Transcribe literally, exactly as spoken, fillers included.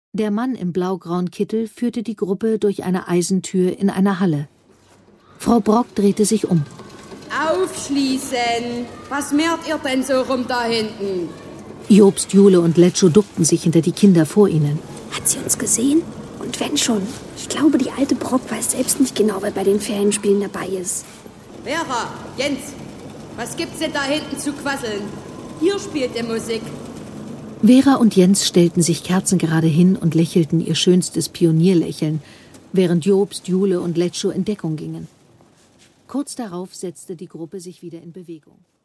Der Mann im blaugrauen Kittel führte die Gruppe durch eine Eisentür in eine Halle. Frau Brock drehte sich um. Aufschließen! Was mehrt ihr denn so rum da hinten? Jobst, Jule und Letscho duckten sich hinter die Kinder vor ihnen. Hat sie uns gesehen? Und wenn schon, ich glaube, die alte Brock weiß selbst nicht genau, wer bei den Ferienspielen dabei ist. Vera, Jens, was gibt's denn da hinten zu quasseln? Hier spielt die Musik. Vera und Jens stellten sich kerzengerade hin und lächelten ihr schönstes Pionierlächeln, während Jobst, Jule und Letscho in Deckung gingen. Kurz darauf setzte die Gruppe sich wieder in Bewegung.